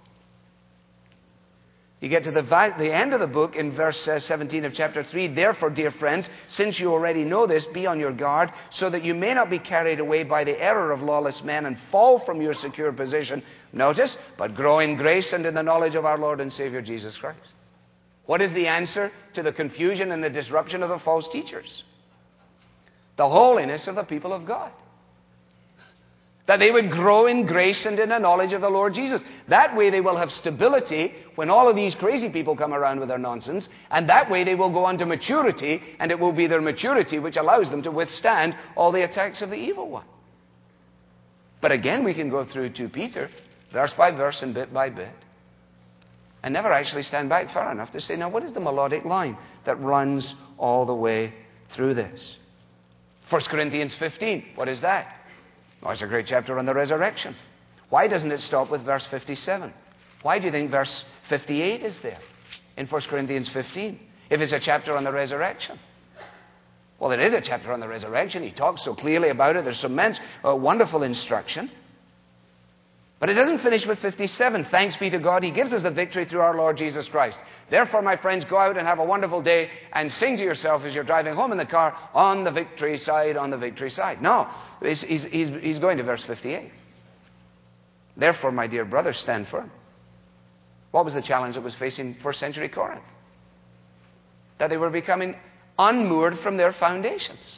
You get to the end of the book in verse 17 of chapter 3. Therefore, dear friends, since you already know this, be on your guard, so that you may not be carried away by the error of lawless men and fall from your secure position. Notice, but grow in grace and in the knowledge of our Lord and Savior Jesus Christ. What is the answer to the confusion and the disruption of the false teachers? The holiness of the people of God. That they would grow in grace and in the knowledge of the Lord Jesus. That way they will have stability when all of these crazy people come around with their nonsense. And that way they will go on to maturity, and it will be their maturity which allows them to withstand all the attacks of the evil one. But again, we can go through 2 Peter, verse by verse and bit by bit, and never actually stand back far enough to say, now what is the melodic line that runs all the way through this? 1 Corinthians 15, what is that? Oh, it's a great chapter on the resurrection. Why doesn't it stop with verse 57? Why do you think verse 58 is there in 1 Corinthians 15, if it's a chapter on the resurrection? Well, it is a chapter on the resurrection. He talks so clearly about it. There's some wonderful instruction. But it doesn't finish with 57. Thanks be to God, He gives us the victory through our Lord Jesus Christ. Therefore, my friends, go out and have a wonderful day and sing to yourself as you're driving home in the car, on the victory side, on the victory side. No, he's going to verse 58. Therefore, my dear brothers, stand firm. What was the challenge that was facing first century Corinth? That they were becoming unmoored from their foundations.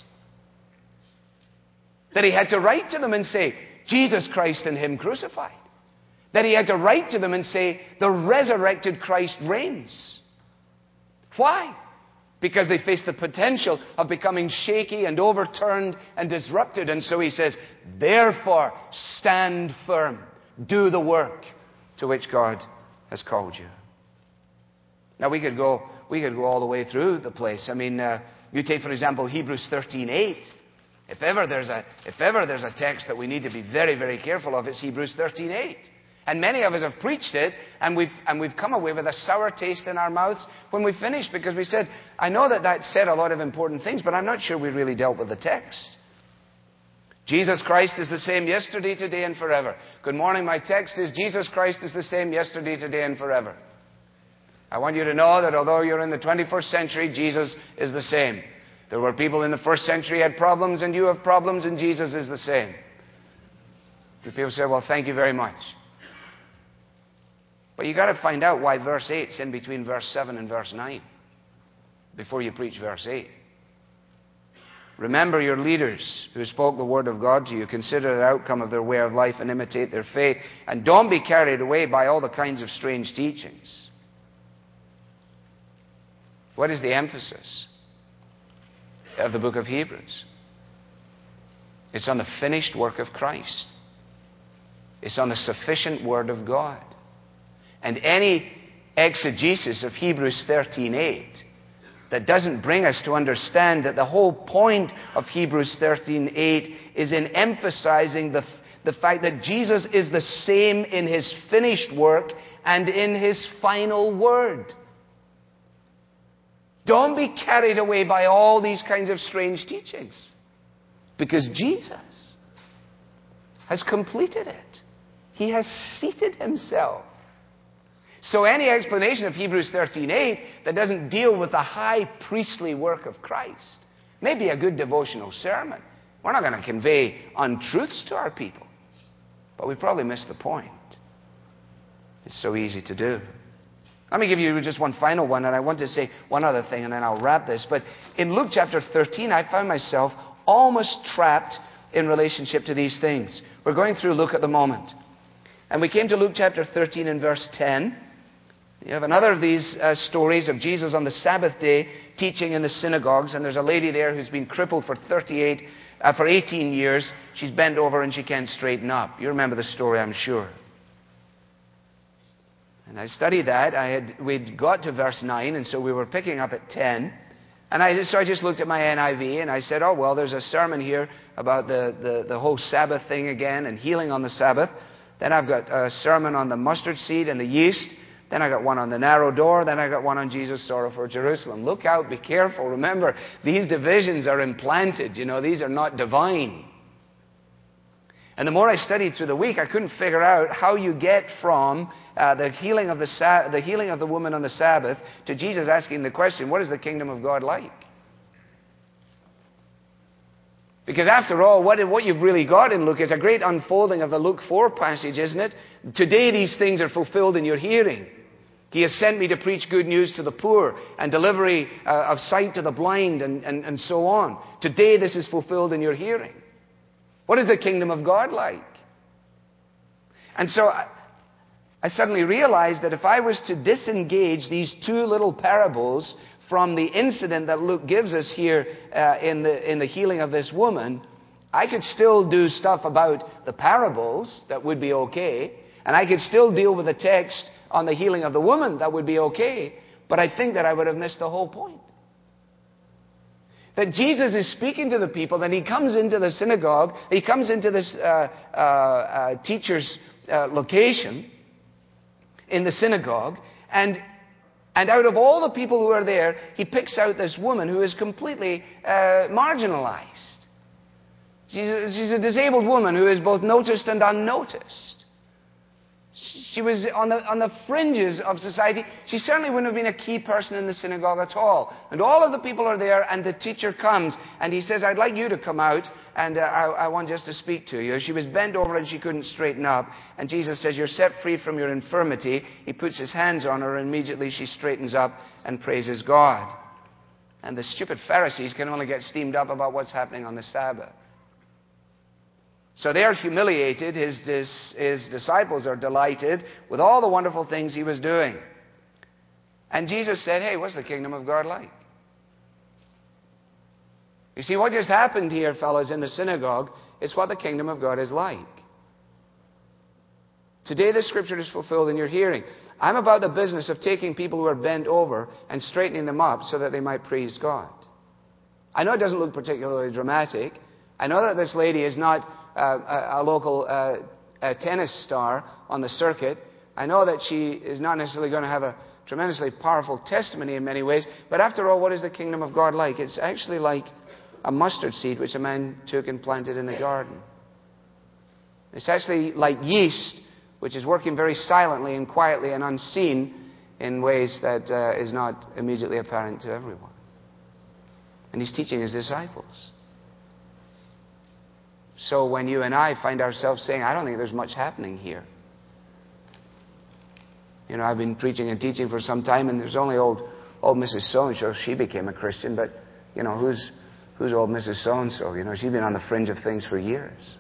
That he had to write to them and say, Jesus Christ and Him crucified. That he had to write to them and say, the resurrected Christ reigns. Why? Because they faced the potential of becoming shaky and overturned and disrupted. And so he says, therefore, stand firm. Do the work to which God has called you. Now we could go all the way through the place. I mean, you take, for example, Hebrews 13:8. If ever there's a text that we need to be very, very careful of, it's Hebrews 13:8. And many of us have preached it, and we've come away with a sour taste in our mouths when we finished, because we said, I know that said a lot of important things, but I'm not sure we really dealt with the text. Jesus Christ is the same yesterday, today, and forever. Good morning, my text is Jesus Christ is the same yesterday, today, and forever. I want you to know that although you're in the 21st century, Jesus is the same. There were people in the first century who had problems, and you have problems, and Jesus is the same. And people say, well, thank you very much. But you've got to find out why verse 8 is in between verse 7 and verse 9 before you preach verse 8. Remember your leaders who spoke the word of God to you. Consider the outcome of their way of life and imitate their faith. And don't be carried away by all the kinds of strange teachings. What is the emphasis of the book of Hebrews? It's on the finished work of Christ. It's on the sufficient Word of God. And any exegesis of Hebrews 13:8 that doesn't bring us to understand that the whole point of Hebrews 13:8 is in emphasizing the fact that Jesus is the same in His finished work and in His final word. Don't be carried away by all these kinds of strange teachings, because Jesus has completed it. He has seated Himself. So any explanation of Hebrews 13:8 that doesn't deal with the high priestly work of Christ may be a good devotional sermon. We're not going to convey untruths to our people, but we probably miss the point. It's so easy to do. Let me give you just one final one, and I want to say one other thing, and then I'll wrap this. But in Luke chapter 13, I found myself almost trapped in relationship to these things. We're going through Luke at the moment. And we came to Luke chapter 13 and verse 10. You have another of these stories of Jesus on the Sabbath day teaching in the synagogues. And there's a lady there who's been crippled for 18 years. She's bent over and she can't straighten up. You remember the story, I'm sure. And I studied that. We'd got to verse 9, and so we were picking up at 10. And so I just looked at my NIV, and I said, oh, well, there's a sermon here about the whole Sabbath thing again, and healing on the Sabbath. Then I've got a sermon on the mustard seed and the yeast. Then I got one on the narrow door. Then I got one on Jesus' sorrow for Jerusalem. Look out, be careful. Remember, these divisions are implanted. These are not divine. And the more I studied through the week, I couldn't figure out how you get from the healing of the woman on the Sabbath to Jesus asking the question, what is the kingdom of God like? Because after all, what you've really got in Luke is a great unfolding of the Luke 4 passage, isn't it? Today these things are fulfilled in your hearing. He has sent me to preach good news to the poor and delivery of sight to the blind and so on. Today this is fulfilled in your hearing. What is the kingdom of God like? And so I suddenly realized that if I was to disengage these two little parables from the incident that Luke gives us here in the healing of this woman, I could still do stuff about the parables that would be okay, and I could still deal with the text on the healing of the woman that would be okay, but I think that I would have missed the whole point. That Jesus is speaking to the people, that He comes into the synagogue, He comes into this teacher's location in the synagogue, and out of all the people who are there, He picks out this woman who is completely marginalized. She's a disabled woman who is both noticed and unnoticed. She was on the fringes of society. She certainly wouldn't have been a key person in the synagogue at all. And all of the people are there, and the teacher comes, and he says, I'd like you to come out, and I want just to speak to you. She was bent over and she couldn't straighten up. And Jesus says, you're set free from your infirmity. He puts His hands on her, and immediately she straightens up and praises God. And the stupid Pharisees can only get steamed up about what's happening on the Sabbath. So they are humiliated. His disciples are delighted with all the wonderful things He was doing. And Jesus said, hey, what's the kingdom of God like? You see, what just happened here, fellas, in the synagogue is what the kingdom of God is like. Today the Scripture is fulfilled in your hearing. I'm about the business of taking people who are bent over and straightening them up so that they might praise God. I know it doesn't look particularly dramatic. I know that this lady is not a local tennis star on the circuit. I know that she is not necessarily going to have a tremendously powerful testimony in many ways. But after all, what is the kingdom of God like? It's actually like a mustard seed which a man took and planted in the garden. It's actually like yeast, which is working very silently and quietly and unseen in ways that is not immediately apparent to everyone. And He's teaching His disciples. So when you and I find ourselves saying, I don't think there's much happening here. I've been preaching and teaching for some time, and there's only old Mrs. So-and-so. She became a Christian, but, who's old Mrs. So-and-so? She's been on the fringe of things for years.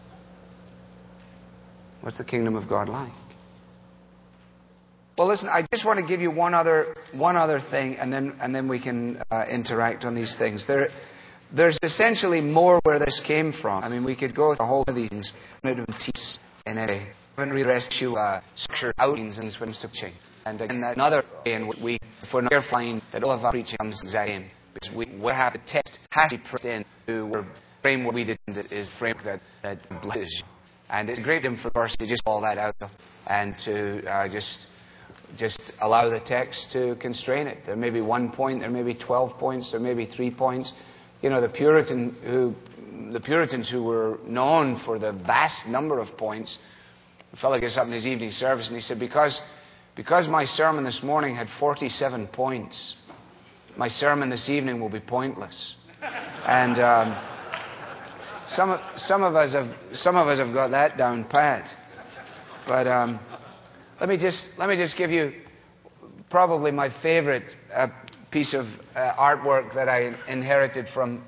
What's the kingdom of God like? Well, listen, I just want to give you one other thing, and then we can interact on these things. there's essentially more where this came from. I mean, we could go through a whole of these things. Teach in a haven't rescue structure outings and when to teaching. And again, another way in which we, if we're not careful, that all of our preaching comes the exact same. Because we have the text has to be put in to our framework we did is framework that blesses you. And it's a great thing for the person to just call that out and to just allow the text to constrain it. There may be 1 point, there may be 12 points, there may be 3 points. You know, the Puritans who were known for the vast number of points, a fellow gets up in his evening service and he said, because my sermon this morning had 47 points, my sermon this evening will be pointless. And some of us have got that down pat. But let me just give you probably my favorite piece of artwork that I inherited from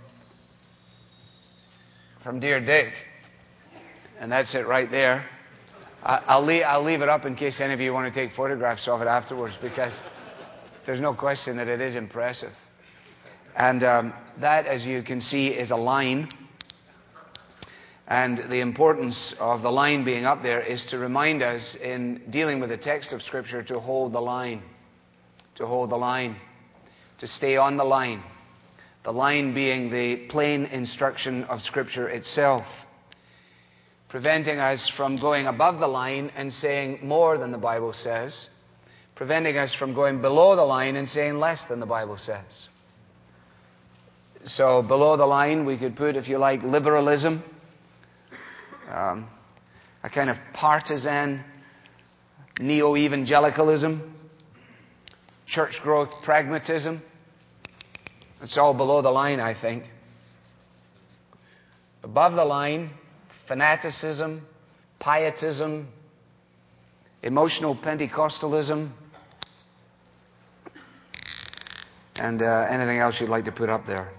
dear Dick, and that's it right there. I'll leave it up in case any of you want to take photographs of it afterwards, because there's no question that it is impressive. And that, as you can see, is a line. And the importance of the line being up there is to remind us, in dealing with the text of Scripture, to hold the line. To hold the line. To stay on the line. The line being the plain instruction of Scripture itself. Preventing us from going above the line and saying more than the Bible says. Preventing us from going below the line and saying less than the Bible says. So below the line we could put, if you like, liberalism. A kind of partisan neo-evangelicalism. Church growth pragmatism. It's all below the line, I think. Above the line, fanaticism, pietism, emotional Pentecostalism, and anything else you'd like to put up there.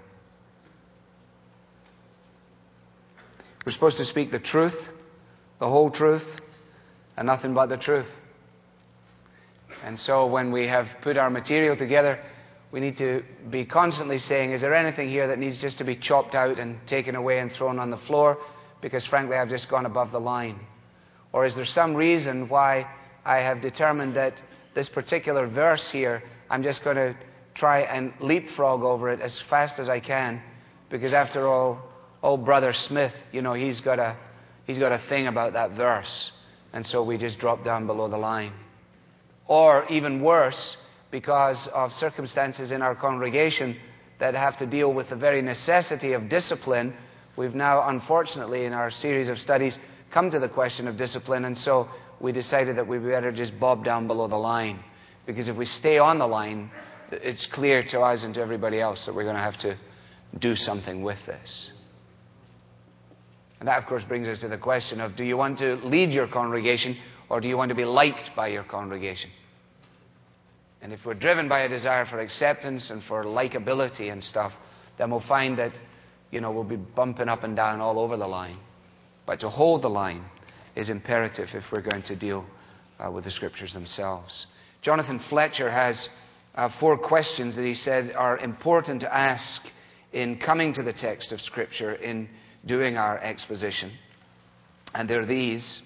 We're supposed to speak the truth, the whole truth, and nothing but the truth. And so when we have put our material together, we need to be constantly saying, is there anything here that needs just to be chopped out and taken away and thrown on the floor? Because frankly, I've just gone above the line. Or is there some reason why I have determined that this particular verse here, I'm just going to try and leapfrog over it as fast as I can? Because after all, old Brother Smith, you know, he's got a thing about that verse. And so we just drop down below the line. Or even worse, because of circumstances in our congregation that have to deal with the very necessity of discipline, we've now, unfortunately, in our series of studies, come to the question of discipline, and so we decided that we'd better just bob down below the line. Because if we stay on the line, it's clear to us and to everybody else that we're going to have to do something with this. And that, of course, brings us to the question of, do you want to lead your congregation, or do you want to be liked by your congregation? And if we're driven by a desire for acceptance and for likability and stuff, then we'll find that, you know, we'll be bumping up and down all over the line. But to hold the line is imperative if we're going to deal with the Scriptures themselves. Jonathan Fletcher has 4 questions that he said are important to ask in coming to the text of Scripture, in doing our exposition. And they're these.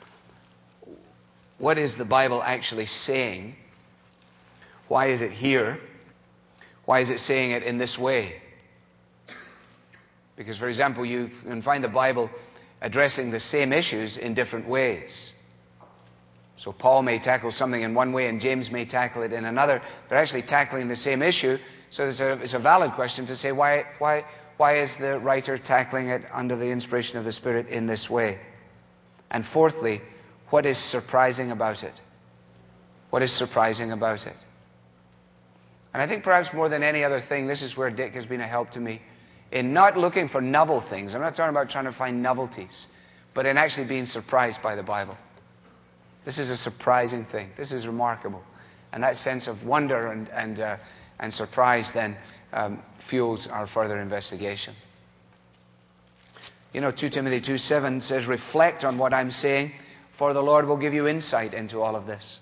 What is the Bible actually saying? Why is it here? Why is it saying it in this way? Because, for example, you can find the Bible addressing the same issues in different ways. So Paul may tackle something in one way and James may tackle it in another. They're actually tackling the same issue. So it's a valid question to say, why is the writer tackling it under the inspiration of the Spirit in this way? And fourthly, what is surprising about it? What is surprising about it? And I think perhaps more than any other thing, this is where Dick has been a help to me, in not looking for novel things. I'm not talking about trying to find novelties, but in actually being surprised by the Bible. This is a surprising thing. This is remarkable. And that sense of wonder and surprise then fuels our further investigation. You know, 2 Timothy 2:7 says, reflect on what I'm saying, for the Lord will give you insight into all of this.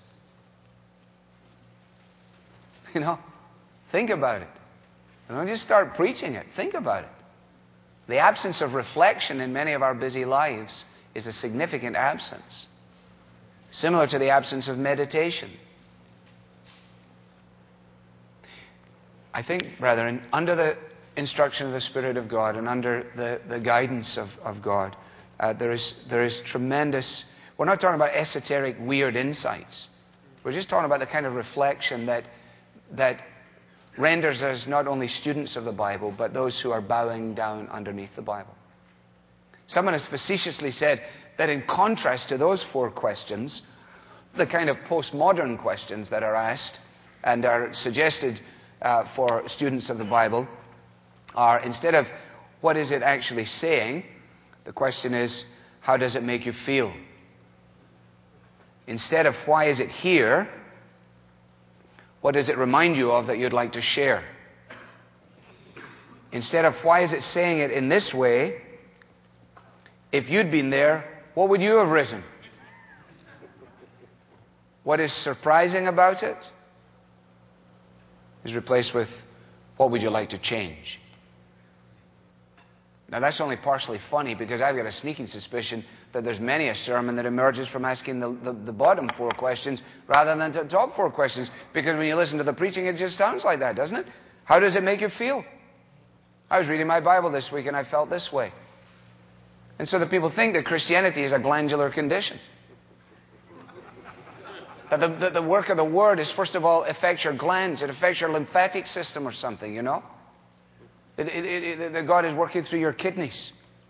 You know, think about it. And don't just start preaching it. Think about it. The absence of reflection in many of our busy lives is a significant absence, similar to the absence of meditation. I think, brethren, under the instruction of the Spirit of God and under the guidance of God, there is tremendous... We're not talking about esoteric, weird insights. We're just talking about the kind of reflection that renders us not only students of the Bible, but those who are bowing down underneath the Bible. Someone has facetiously said that in contrast to those 4 questions, the kind of postmodern questions that are asked and are suggested for students of the Bible are, instead of what is it actually saying, the question is, how does it make you feel? Instead of why is it here, what does it remind you of that you'd like to share? Instead of why is it saying it in this way, if you'd been there, what would you have written? What is surprising about it is replaced with, what would you like to change? Now that's only partially funny, because I've got a sneaking suspicion that there's many a sermon that emerges from asking the bottom 4 questions rather than the top 4 questions, because when you listen to the preaching it just sounds like that, doesn't it? How does it make you feel? I was reading my Bible this week and I felt this way. And so the people think that Christianity is a glandular condition. That the work of the Word is, first of all, affects your glands. It affects your lymphatic system or something, you know. That God is working through your kidneys.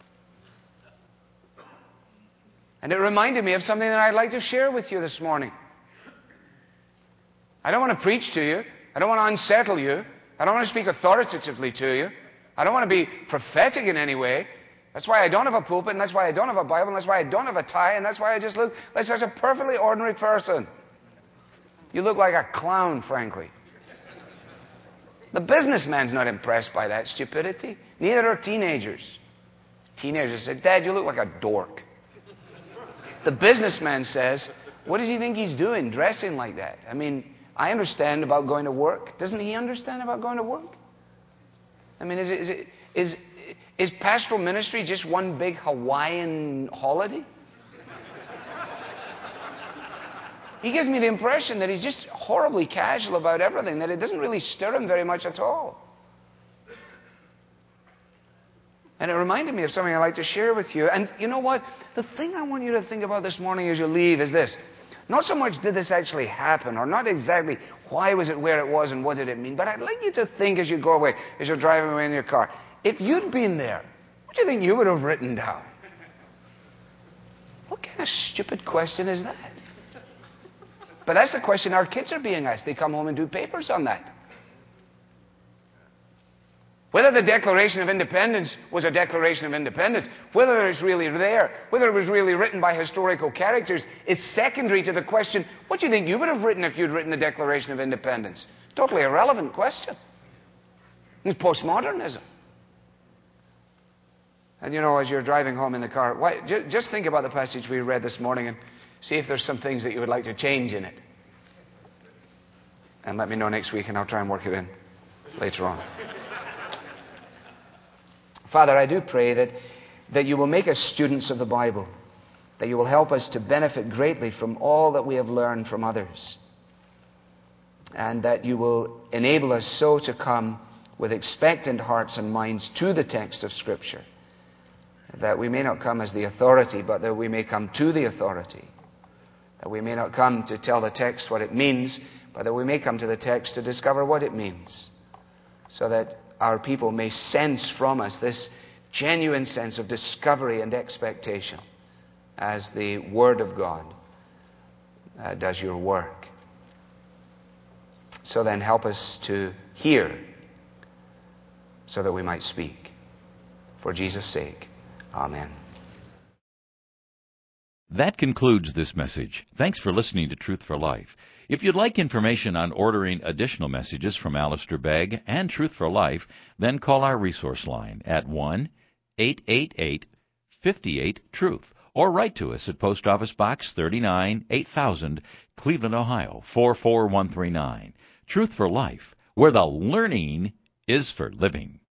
And it reminded me of something that I'd like to share with you this morning. I don't want to preach to you. I don't want to unsettle you. I don't want to speak authoritatively to you. I don't want to be prophetic in any way. That's why I don't have a pulpit, and that's why I don't have a Bible, and that's why I don't have a tie, and that's why I just look like such a perfectly ordinary person. You look like a clown, frankly. The businessman's not impressed by that stupidity. Neither are teenagers. Teenagers say, Dad, you look like a dork. The businessman says, what does he think he's doing, dressing like that? I mean, I understand about going to work. Doesn't he understand about going to work? I mean, is pastoral ministry just one big Hawaiian holiday? He gives me the impression that he's just horribly casual about everything, that it doesn't really stir him very much at all. And it reminded me of something I'd like to share with you. And you know what? The thing I want you to think about this morning as you leave is this. Not so much did this actually happen, or not exactly why was it where it was and what did it mean, but I'd like you to think as you go away, as you're driving away in your car, if you'd been there, what do you think you would have written down? What kind of stupid question is that? But that's the question our kids are being asked. They come home and do papers on that. Whether the Declaration of Independence was a Declaration of Independence, whether it's really there, whether it was really written by historical characters, is secondary to the question, what do you think you would have written if you'd written the Declaration of Independence? Totally irrelevant question. It's postmodernism. And you know, as you're driving home in the car, just think about the passage we read this morning and see if there's some things that you would like to change in it. And let me know next week and I'll try and work it in later on. Father, I do pray that you will make us students of the Bible, that you will help us to benefit greatly from all that we have learned from others, and that you will enable us so to come with expectant hearts and minds to the text of Scripture, that we may not come as the authority, but that we may come to the authority, that we may not come to tell the text what it means, but that we may come to the text to discover what it means, so that our people may sense from us this genuine sense of discovery and expectation as the Word of God does your work. So then help us to hear so that we might speak. For Jesus' sake, amen. That concludes this message. Thanks for listening to Truth for Life. If you'd like information on ordering additional messages from Alistair Begg and Truth for Life, then call our resource line at 1-888-58-TRUTH or write to us at Post Office Box 39, 8000, Cleveland, Ohio, 44139. Truth for Life, where the learning is for living.